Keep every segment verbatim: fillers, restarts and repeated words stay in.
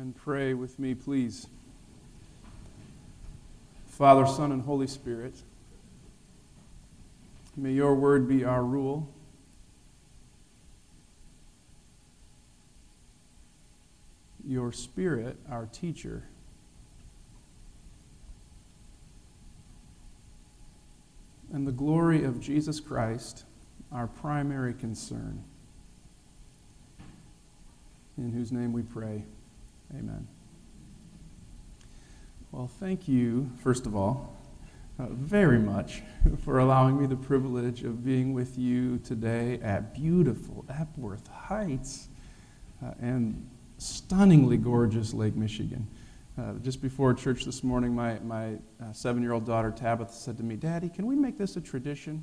and pray with me, please. Father, Son, and Holy Spirit, may your word be our rule. Your Spirit, our teacher. And the glory of Jesus Christ, our primary concern. In whose name we pray. Amen. Well, thank you, first of all, uh, very much for allowing me the privilege of being with you today at beautiful Epworth Heights uh, and stunningly gorgeous Lake Michigan. Uh, just before church this morning, my, my uh, seven-year-old daughter Tabitha said to me, "Daddy, can we make this a tradition?"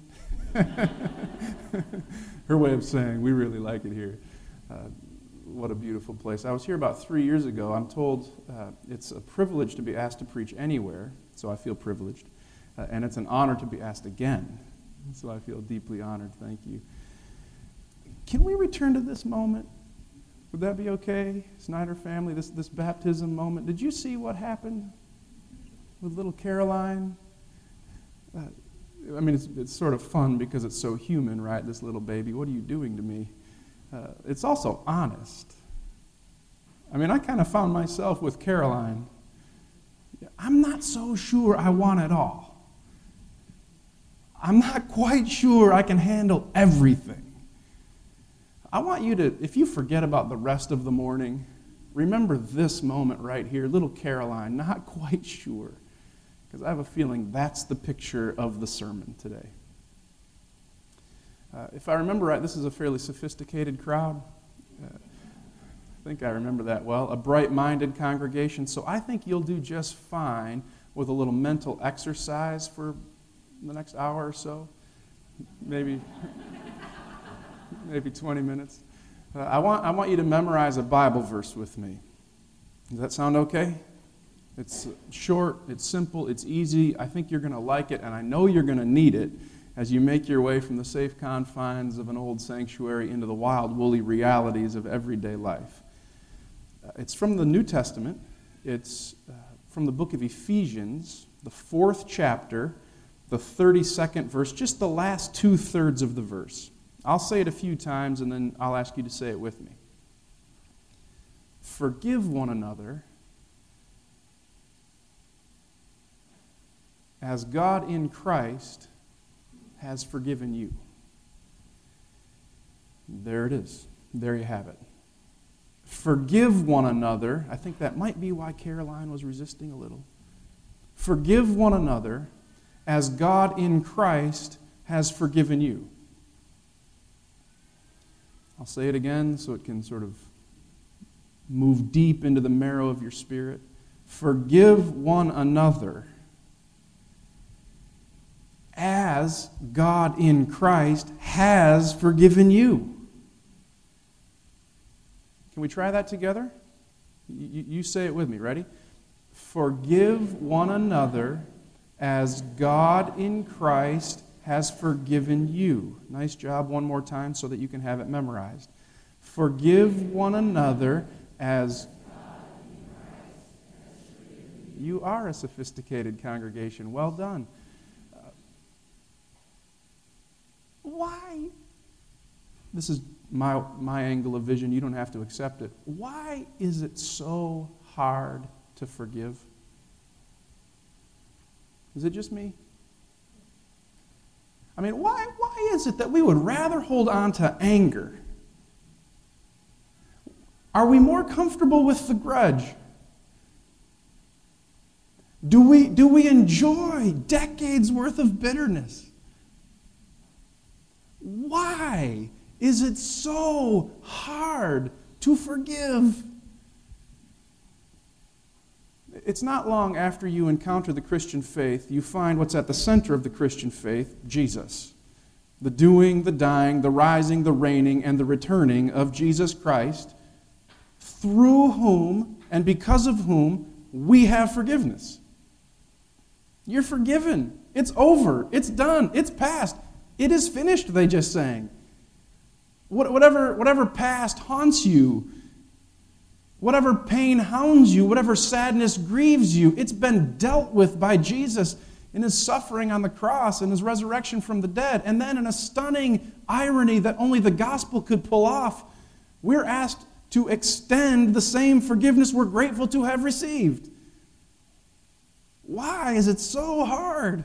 Her way of saying, we really like it here. Uh, What a beautiful place. I was here about three years ago. I'm told uh, it's a privilege to be asked to preach anywhere, so I feel privileged. Uh, and it's an honor to be asked again, so I feel deeply honored. Thank you. Can we return to this moment? Would that be okay? Snyder family, this, this baptism moment. Did you see what happened with little Caroline? Uh, I mean, it's, it's sort of fun because it's so human, right? This little baby, what are you doing to me? Uh, it's also honest. I mean, I kind of found myself with Caroline. I'm not so sure I want it all. I'm not quite sure I can handle everything. I want you to, if you forget about the rest of the morning, remember this moment right here, little Caroline, not quite sure. Because I have a feeling that's the picture of the sermon today. Uh, if I remember right, this is a fairly sophisticated crowd. Uh, I think I remember that well. A bright-minded congregation. So I think you'll do just fine with a little mental exercise for the next hour or so. Maybe, maybe twenty minutes. Uh, I want, I want you to memorize a Bible verse with me. Does that sound okay? It's short, it's simple, it's easy. I think you're going to like it, and I know you're going to need it as you make your way from the safe confines of an old sanctuary into the wild, woolly realities of everyday life. Uh, it's from the New Testament. It's uh, from the book of Ephesians, the fourth chapter, the thirty-second verse, just the last two-thirds of the verse. I'll say it a few times, and then I'll ask you to say it with me. Forgive one another as God in Christ has forgiven you. There it is. There you have it. Forgive one another. I think that might be why Caroline was resisting a little. Forgive one another as God in Christ has forgiven you. I'll say it again so it can sort of move deep into the marrow of your spirit. Forgive one another as God in Christ has forgiven you. Can we try that together? You, you say it with me. Ready? Forgive one another as God in Christ has forgiven you. Nice job. One more time so that you can have it memorized. Forgive one another as you are a sophisticated congregation. Well done. Why? This is my, my angle of vision. You don't have to accept it. Why is it so hard to forgive? Is it just me? I mean, why, why is it that we would rather hold on to anger? Are we more comfortable with the grudge? Do we, do we enjoy decades worth of bitterness? Why is it so hard to forgive? It's not long after you encounter the Christian faith, you find what's at the center of the Christian faith, Jesus. The doing, the dying, the rising, the reigning, and the returning of Jesus Christ, through whom and because of whom we have forgiveness. You're forgiven. It's over. It's done. It's past. It is finished, they just sang. Whatever, whatever past haunts you, Whatever pain hounds you, whatever sadness grieves you, it's been dealt with by Jesus in his suffering on the cross and his resurrection from the dead. And then in a stunning irony that only the gospel could pull off, we're asked to extend the same forgiveness we're grateful to have received. Why is it so hard?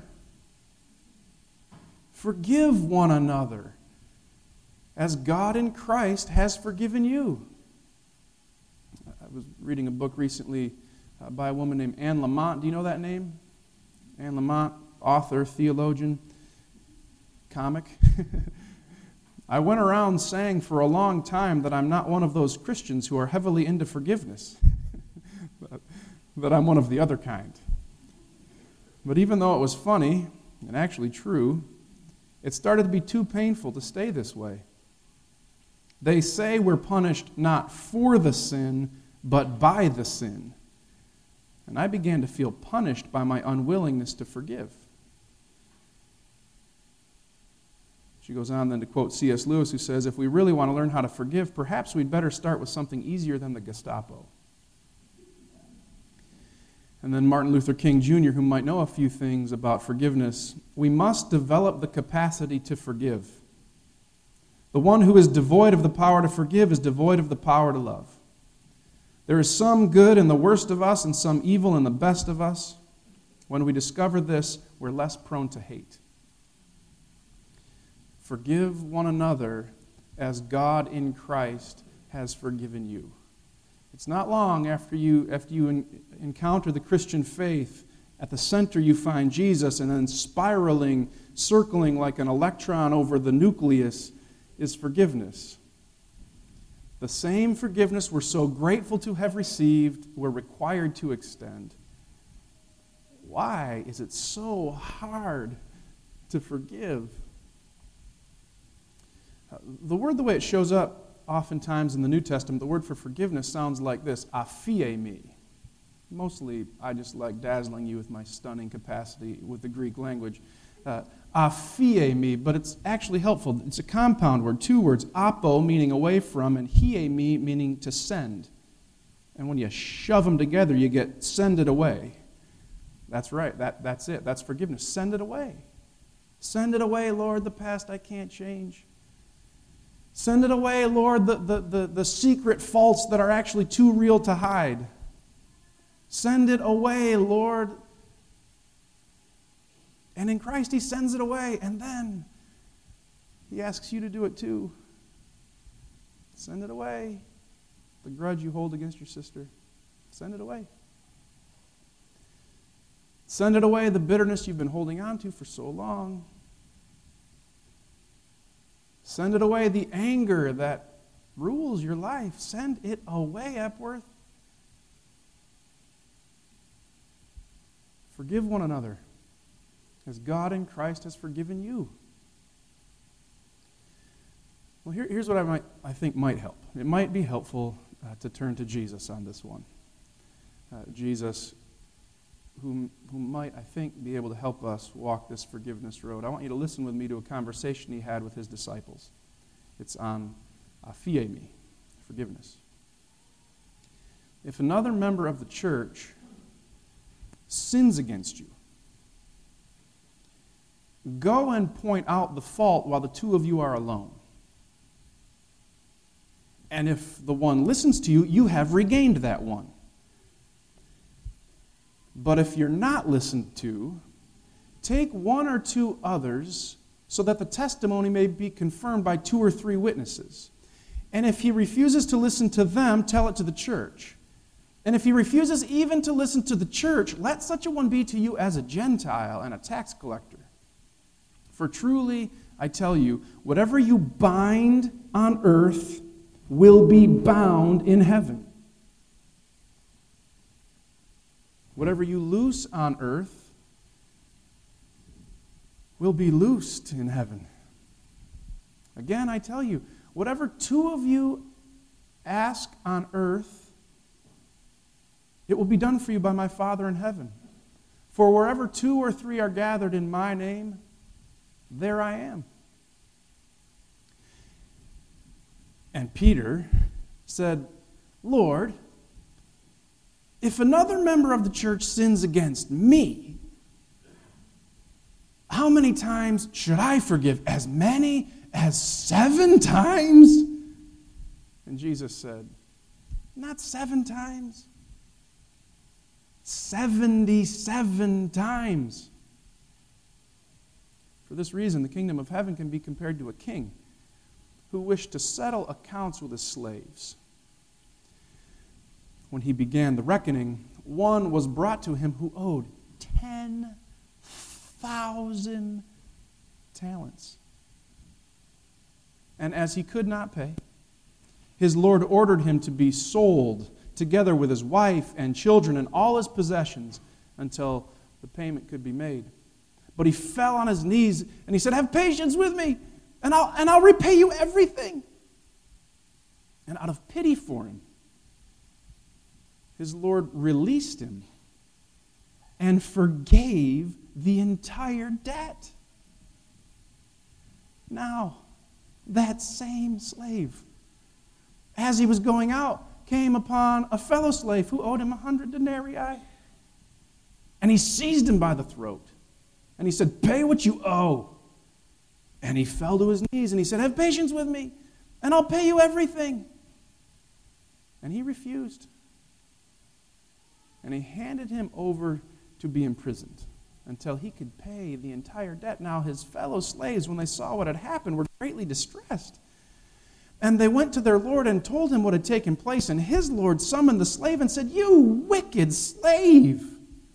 Forgive one another as God in Christ has forgiven you. I was reading a book recently uh, by a woman named Anne Lamott. Do you know that name? Anne Lamott, author, theologian, comic. I went around saying for a long time that I'm not one of those Christians who are heavily into forgiveness, but that I'm one of the other kind. But even though it was funny and actually true, it started to be too painful to stay this way. They say we're punished not for the sin, but by the sin. And I began to feel punished by my unwillingness to forgive. She goes on then to quote C S Lewis, who says, if we really want to learn how to forgive, perhaps we'd better start with something easier than the Gestapo. And then Martin Luther King Junior, who might know a few things about forgiveness, we must develop the capacity to forgive. The one who is devoid of the power to forgive is devoid of the power to love. There is some good in the worst of us and some evil in the best of us. When we discover this, we're less prone to hate. Forgive one another as God in Christ has forgiven you. It's not long after you, after you en- encounter the Christian faith, at the center you find Jesus, and then spiraling, circling like an electron over the nucleus is forgiveness. The same forgiveness we're so grateful to have received, we're required to extend. Why is it so hard to forgive? The word, the way it shows up oftentimes in the New Testament, the word for forgiveness sounds like this, aphiemi me. Mostly, I just like dazzling you with my stunning capacity with the Greek language. Uh, aphiemi me, but it's actually helpful. It's a compound word, two words, apo meaning away from, and hiemi meaning to send. And when you shove them together, you get send it away. That's right, that, that's it, that's forgiveness. Send it away. Send it away, Lord, the past I can't change. Send it away, Lord, the, the, the, the secret faults that are actually too real to hide. Send it away, Lord. And in Christ, he sends it away, and then he asks you to do it too. Send it away. The grudge you hold against your sister, send it away. Send it away, the bitterness you've been holding on to for so long. Send it away, the anger that rules your life. Send it away, Epworth. Forgive one another as God in Christ has forgiven you. Well, here, here's what I might, I think might help. It might be helpful uh, to turn to Jesus on this one. Uh, Jesus, who, who might, I think, be able to help us walk this forgiveness road. I want you to listen with me to a conversation he had with his disciples. It's on aphiemi, forgiveness. If another member of the church sins against you, go and point out the fault while the two of you are alone. And if the one listens to you, you have regained that one. But if you're not listened to, take one or two others so that the testimony may be confirmed by two or three witnesses. And if he refuses to listen to them, tell it to the church. And if he refuses even to listen to the church, let such a one be to you as a Gentile and a tax collector. For truly, I tell you, whatever you bind on earth will be bound in heaven. Whatever you loose on earth will be loosed in heaven. Again, I tell you, whatever two of you ask on earth, it will be done for you by my Father in heaven. For wherever two or three are gathered in my name, there I am. And Peter said, Lord, if another member of the church sins against me, how many times should I forgive? As many as seven times? And Jesus said, not seven times. seventy-seven times. For this reason, the kingdom of heaven can be compared to a king who wished to settle accounts with his slaves. When he began the reckoning, one was brought to him who owed ten thousand talents. And as he could not pay, his Lord ordered him to be sold together with his wife and children and all his possessions until the payment could be made. But he fell on his knees and he said, have patience with me, and I'll, and I'll repay you everything. And out of pity for him, his Lord released him and forgave the entire debt. Now, that same slave, as he was going out, came upon a fellow slave who owed him a hundred denarii. And he seized him by the throat. And he said, pay what you owe. And he fell to his knees and he said, have patience with me, and I'll pay you everything. And he refused. And he handed him over to be imprisoned until he could pay the entire debt. Now his fellow slaves, when they saw what had happened, were greatly distressed. And they went to their Lord and told him what had taken place. And his Lord summoned the slave and said, you wicked slave!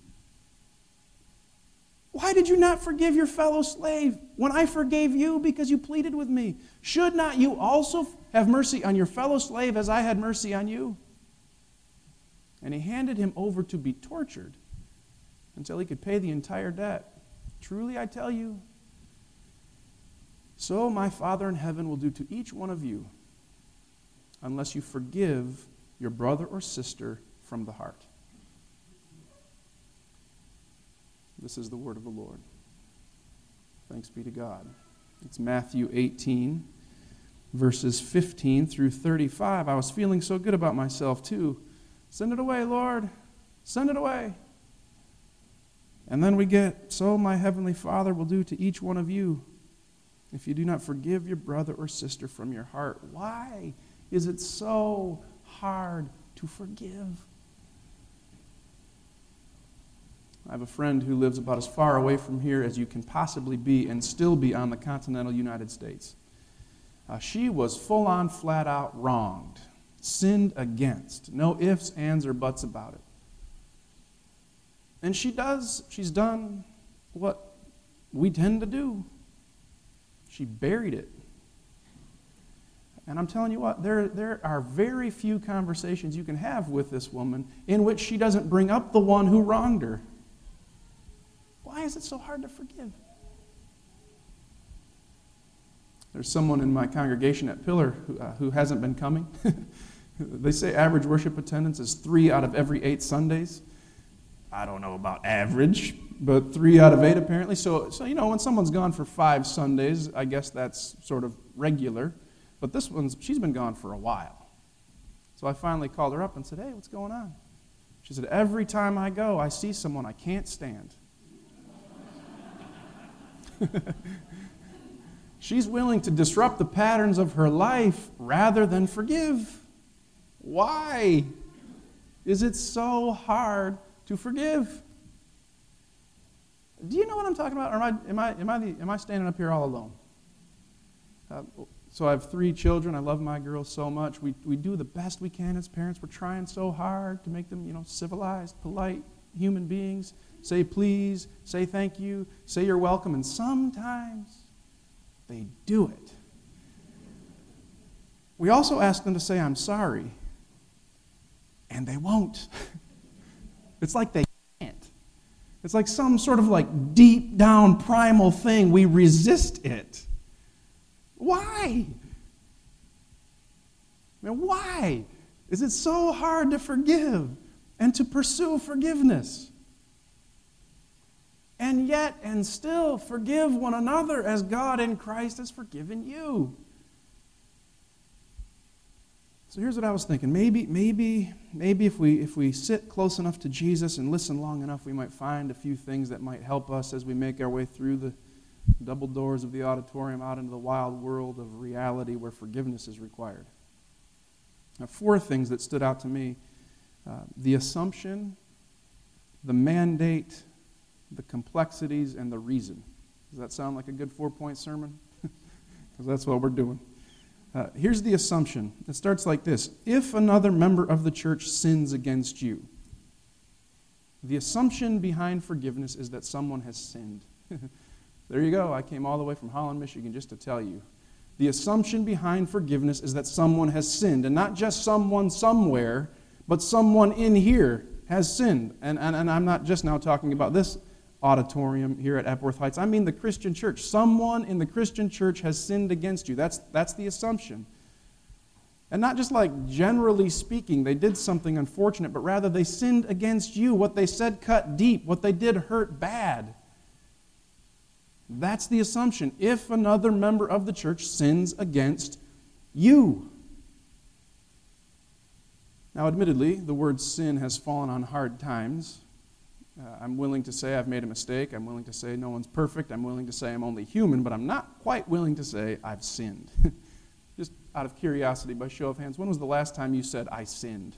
Why did you not forgive your fellow slave when I forgave you because you pleaded with me? Should not you also have mercy on your fellow slave as I had mercy on you? And he handed him over to be tortured until he could pay the entire debt. Truly I tell you, so my Father in heaven will do to each one of you unless you forgive your brother or sister from the heart. This is the word of the Lord. Thanks be to God. It's Matthew eighteen, verses fifteen through thirty-five. I was feeling so good about myself too. Send it away, Lord. Send it away. And then we get, so my heavenly Father will do to each one of you if you do not forgive your brother or sister from your heart. Why is it so hard to forgive? I have a friend who lives about as far away from here as you can possibly be and still be on the continental United States. Uh, she was full-on, flat-out wronged, sinned against. No ifs, ands, or buts about it. And she does, she's done what we tend to do. She buried it. And I'm telling you what, there, there are very few conversations you can have with this woman in which she doesn't bring up the one who wronged her. Why is it so hard to forgive? There's someone in my congregation at Pillar who, uh, who hasn't been coming. They say average worship attendance is three out of every eight Sundays. I don't know about average, but three out of eight apparently. So, so you know, when someone's gone for five Sundays, I guess that's sort of regular. But this one's, she's been gone for a while. So I finally called her up and said, hey, what's going on? She said, every time I go, I see someone I can't stand. She's willing to disrupt the patterns of her life rather than forgive. Why is it so hard to forgive? Do you know what I'm talking about? Or am I, am I, am I, the, am I standing up here all alone? Uh, so I have three children. I love my girls so much. We, we do the best we can as parents. We're trying so hard to make them, you know, civilized, polite human beings. Say please, say thank you, say you're welcome, and sometimes they do it. We also ask them to say I'm sorry, and they won't. It's like they can't. It's like some sort of like deep down primal thing. We resist it. Why? I mean, why is it so hard to forgive and to pursue forgiveness? And yet, and still forgive one another as God in Christ has forgiven you. So here's what I was thinking. Maybe, maybe, maybe if we if we sit close enough to Jesus and listen long enough, we might find a few things that might help us as we make our way through the double doors of the auditorium out into the wild world of reality where forgiveness is required. Now, four things that stood out to me. Uh, the assumption, the mandate, the complexities, and the reason. Does that sound like a good four-point sermon? Because that's what we're doing. Uh, here's the assumption. It starts like this. If another member of the church sins against you, the assumption behind forgiveness is that someone has sinned. There you go. I came all the way from Holland, Michigan just to tell you. The assumption behind forgiveness is that someone has sinned, and not just someone somewhere, but someone in here has sinned. And, and, and I'm not just now talking about this auditorium here at Epworth Heights. I mean the Christian church. Someone in the Christian church has sinned against you. That's, that's the assumption. And not just like generally speaking, they did something unfortunate, but rather they sinned against you. What they said cut deep. What they did hurt bad. That's the assumption. If another member of the church sins against you. Now, admittedly, the word sin has fallen on hard times. Uh, I'm willing to say I've made a mistake. I'm willing to say no one's perfect. I'm willing to say I'm only human, but I'm not quite willing to say I've sinned. Just out of curiosity, by show of hands, when was the last time you said, I sinned?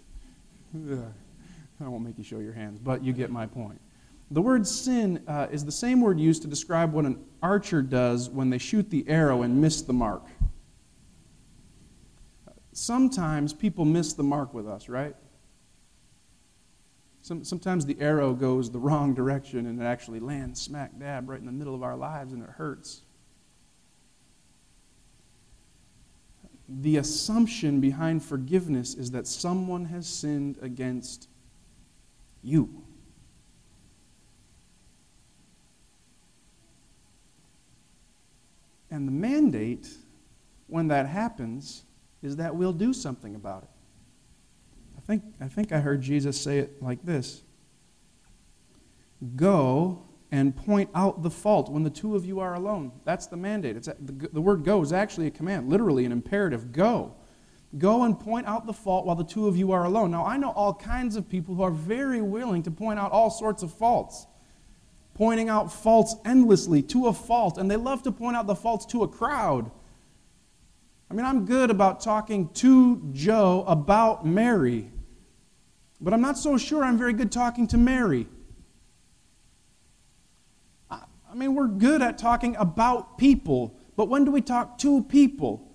I won't make you show your hands, but you get my point. The word sin uh, is the same word used to describe what an archer does when they shoot the arrow and miss the mark. Sometimes people miss the mark with us, right? Some, sometimes the arrow goes the wrong direction and it actually lands smack dab right in the middle of our lives and it hurts. The assumption behind forgiveness is that someone has sinned against you. And the mandate, when that happens, is that we'll do something about it. I think, I think I heard Jesus say it like this. Go and point out the fault when the two of you are alone. That's the mandate. It's, the, the word go is actually a command, literally an imperative. Go. Go and point out the fault while the two of you are alone. Now, I know all kinds of people who are very willing to point out all sorts of faults. Pointing out faults endlessly to a fault, and they love to point out the faults to a crowd. I mean, I'm good about talking to Joe about Mary, but I'm not so sure I'm very good talking to Mary. I, I mean, we're good at talking about people, but when do we talk to people?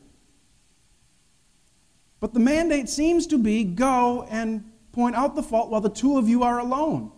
But the mandate seems to be go and point out the fault while the two of you are alone.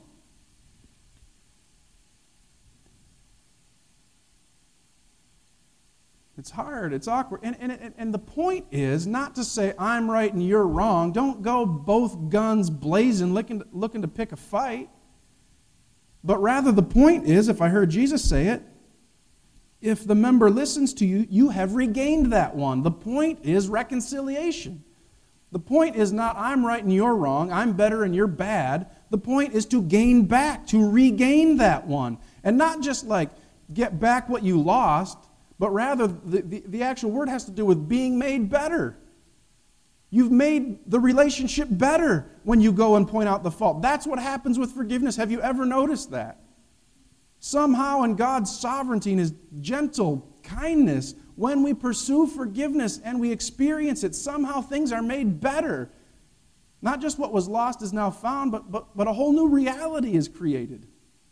It's hard. It's awkward. And, and, and the point is not to say, I'm right and you're wrong. Don't go both guns blazing, looking, looking to pick a fight. But rather the point is, if I heard Jesus say it, if the member listens to you, you have regained that one. The point is reconciliation. The point is not, I'm right and you're wrong. I'm better and you're bad. The point is to gain back, to regain that one. And not just like get back what you lost, but rather, the, the, the actual word has to do with being made better. You've made the relationship better when you go and point out the fault. That's what happens with forgiveness. Have you ever noticed that? Somehow in God's sovereignty and His gentle kindness, when we pursue forgiveness and we experience it, somehow things are made better. Not just what was lost is now found, but, but, but a whole new reality is created.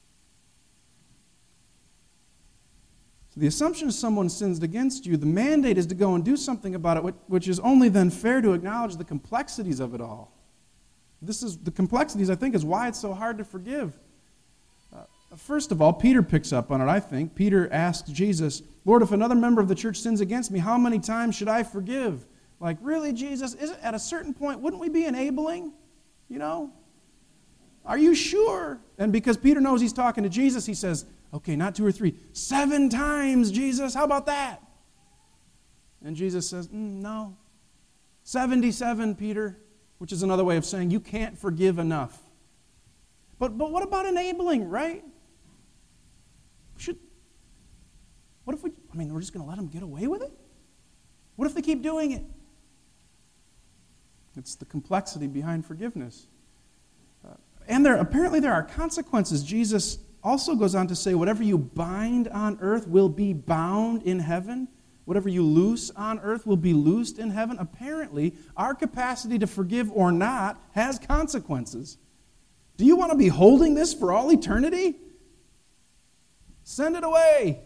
The assumption is someone sins against you. The mandate is to go and do something about it, which is only then fair to acknowledge the complexities of it all. This is the complexities, I think, is why it's so hard to forgive. Uh, first of all, Peter picks up on it, I think. Peter asks Jesus, Lord, if another member of the church sins against me, how many times should I forgive? Like, really, Jesus? Is it, at a certain point, wouldn't we be enabling? You know? Are you sure? And because Peter knows he's talking to Jesus, he says, okay, not two or three. Seven times, Jesus. How about that? And Jesus says, mm, no. seventy-seven, Peter, which is another way of saying you can't forgive enough. But but what about enabling, right? Should, what if we, I mean, we're just going to let them get away with it? What if they keep doing it? It's the complexity behind forgiveness. Uh, and there apparently there are consequences. Jesus also goes on to say, whatever you bind on earth will be bound in heaven. Whatever you loose on earth will be loosed in heaven. Apparently, our capacity to forgive or not has consequences. Do you want to be holding this for all eternity? Send it away.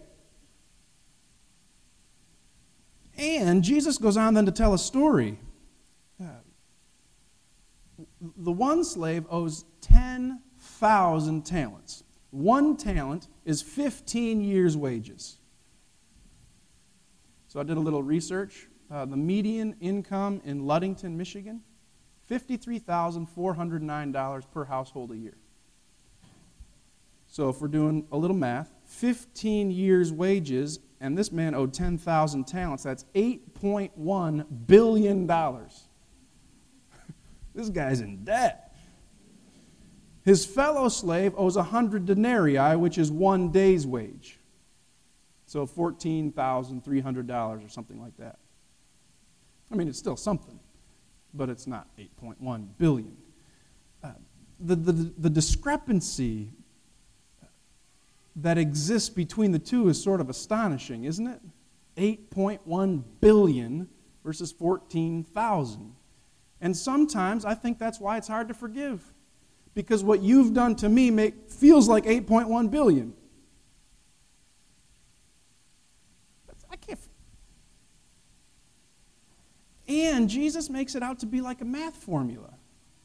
And Jesus goes on then to tell a story. Uh, the one slave owes ten thousand talents. One talent is fifteen years' wages. So I did a little research. Uh, the median income in Ludington, Michigan, fifty-three thousand four hundred nine dollars per household a year. So if we're doing a little math, fifteen years' wages, and this man owed ten thousand talents, that's eight point one billion dollars. This guy's in debt. His fellow slave owes one hundred denarii, which is one day's wage. So fourteen thousand three hundred dollars or something like that. I mean, it's still something, but it's not eight point one billion dollars. Uh, the, the, the discrepancy that exists between the two is sort of astonishing, isn't it? eight point one billion dollars versus fourteen thousand. And sometimes I think that's why it's hard to forgive. Because what you've done to me make, feels like eight point one billion dollars. I can't. And Jesus makes it out to be like a math formula.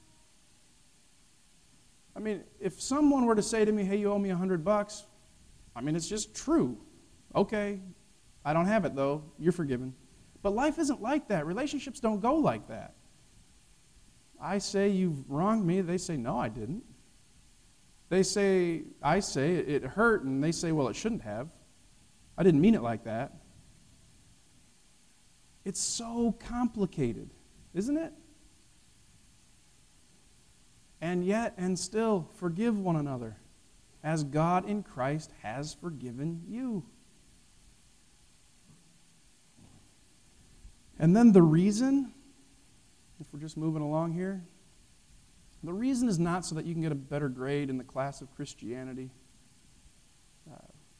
I mean, if someone were to say to me, hey, you owe me a hundred bucks, I mean, it's just true. Okay, I don't have it though, you're forgiven. But life isn't like that. Relationships don't go like that. I say you've wronged me, they say, no, I didn't. They say, I say it hurt, and they say, well, it shouldn't have. I didn't mean it like that. It's so complicated, isn't it? And yet, and still, forgive one another, as God in Christ has forgiven you. And then the reason, if we're just moving along here, the reason is not so that you can get a better grade in the class of Christianity. Uh,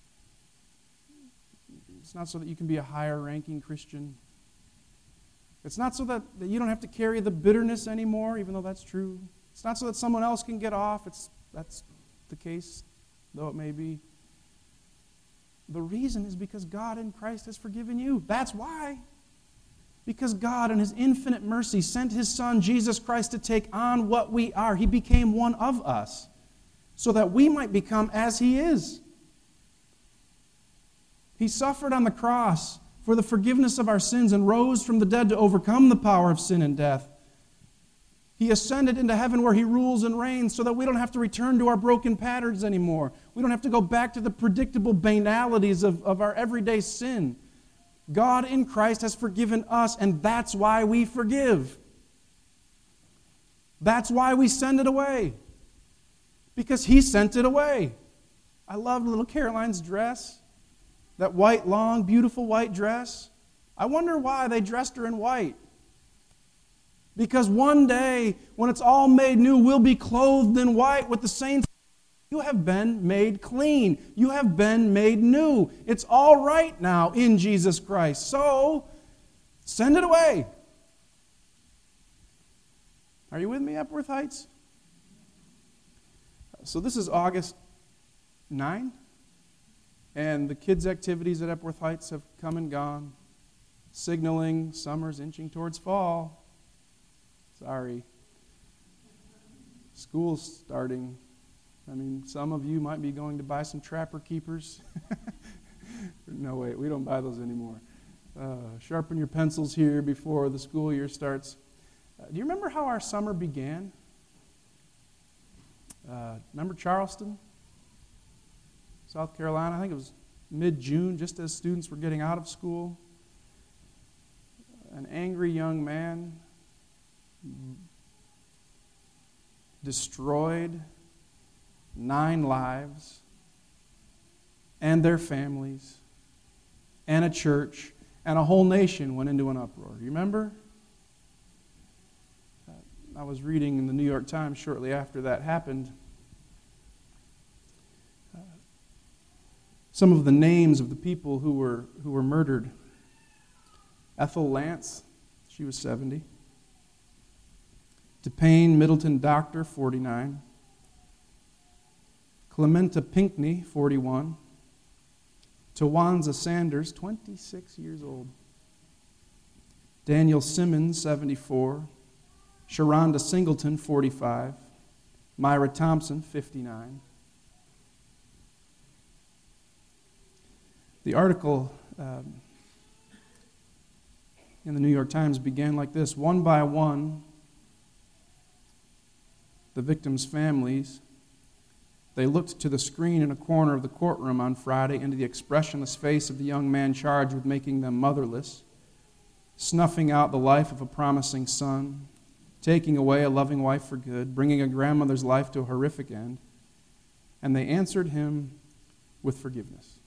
it's not so that you can be a higher ranking Christian. It's not so that, that you don't have to carry the bitterness anymore, even though that's true. It's not so that someone else can get off. It's, that's the case, though it may be. The reason is because God in Christ has forgiven you. That's why. Because God in His infinite mercy sent His Son, Jesus Christ, to take on what we are. He became one of us so that we might become as He is. He suffered on the cross for the forgiveness of our sins and rose from the dead to overcome the power of sin and death. He ascended into heaven where He rules and reigns so that we don't have to return to our broken patterns anymore. We don't have to go back to the predictable banalities of, of our everyday sin. God in Christ has forgiven us, and that's why we forgive. That's why we send it away. Because He sent it away. I love little Caroline's dress. That white, long, beautiful white dress. I wonder why they dressed her in white. Because one day, when it's all made new, we'll be clothed in white with the saints. You have been made clean. You have been made new. It's all right now in Jesus Christ. So, send it away. Are you with me, Epworth Heights? So this is August ninth. And the kids' activities at Epworth Heights have come and gone, signaling summer's inching towards fall. Sorry. School's starting. I mean, some of you might be going to buy some Trapper Keepers. No, wait, we don't buy those anymore. Uh, sharpen your pencils here before the school year starts. Uh, do you remember how our summer began? Uh, remember Charleston? South Carolina, I think it was mid-June, just as students were getting out of school. An angry young man destroyed nine lives and their families and a church and a whole nation went into an uproar. You remember? I was reading in the New York Times shortly after that happened uh, some of the names of the people who were who were murdered. Ethel Lance, she was seventy. DePayne Middleton Doctor, forty-nine. Clementa Pinckney, forty-one. Tawanza Sanders, twenty-six years old. Daniel Simmons, seventy-four. Sharonda Singleton, forty-five. Myra Thompson, fifty-nine. The article um, in the New York Times began like this: one by one, the victims' families, they looked to the screen in a corner of the courtroom on Friday into the expressionless face of the young man charged with making them motherless, snuffing out the life of a promising son, taking away a loving wife for good, bringing a grandmother's life to a horrific end. And they answered him with forgiveness.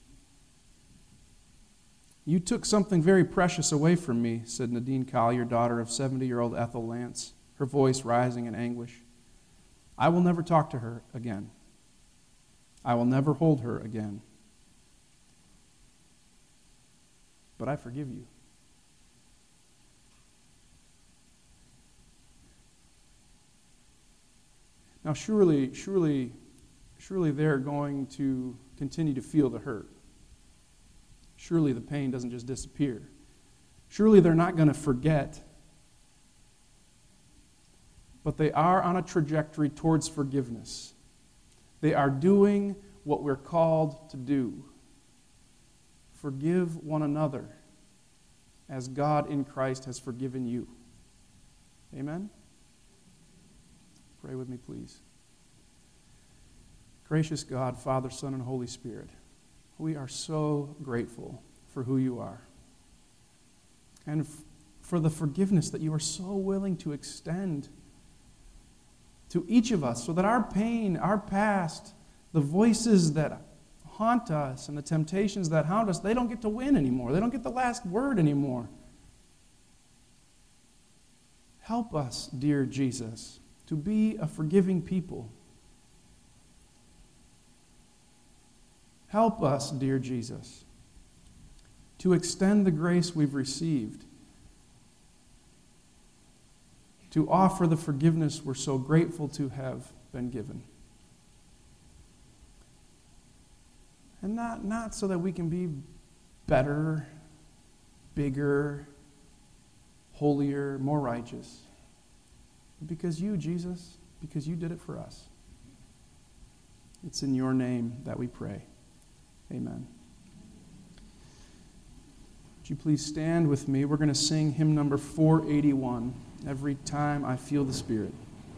"You took something very precious away from me," said Nadine Collier, daughter of seventy-year-old Ethel Lance, her voice rising in anguish. "I will never talk to her again. I will never hold her again. But I forgive you." Now, surely, surely, surely they're going to continue to feel the hurt. Surely the pain doesn't just disappear. Surely they're not going to forget. But they are on a trajectory towards forgiveness. They are doing what we're called to do. Forgive one another as God in Christ has forgiven you. Amen? Pray with me, please. Gracious God, Father, Son, and Holy Spirit, we are so grateful for who you are and f- for the forgiveness that you are so willing to extend to each of us so that our pain, our past, the voices that haunt us and the temptations that haunt us, they don't get to win anymore. They don't get the last word anymore. Help us, dear Jesus, to be a forgiving people. Help us, dear Jesus, to extend the grace we've received, to offer the forgiveness we're so grateful to have been given. And not, not so that we can be better, bigger, holier, more righteous, but because you, Jesus, because you did it for us. It's in your name that we pray. Amen. Would you please stand with me? We're going to sing hymn number four eighty-one, Every Time I Feel the Spirit.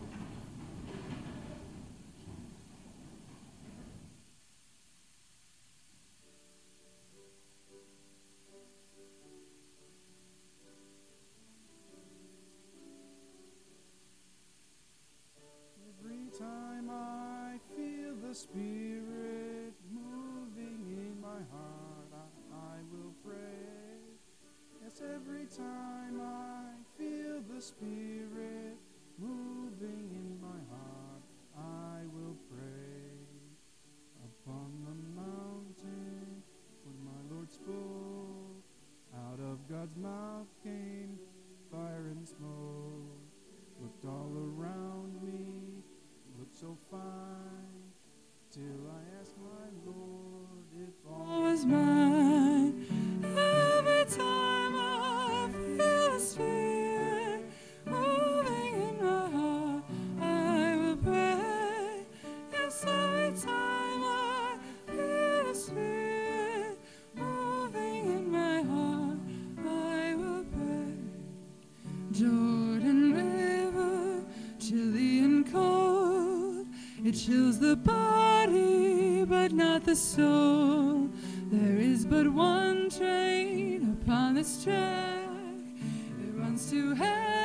Every time I feel the Spirit moving in my heart, I, I will pray. Yes, every time I feel the Spirit moving in my heart, I will pray. Upon the mountain, when my Lord spoke, out of God's mouth came fire and smoke. Looked all around me, looked so fine, till I asked my Lord if all was mine. Every time I feel the Spirit moving in my heart, I will pray. Yes, every time I feel the Spirit moving in my heart, I will pray. Jordan River, chilly and cold, it chills the body, but not the soul. There is but one train upon this track. It runs to heaven.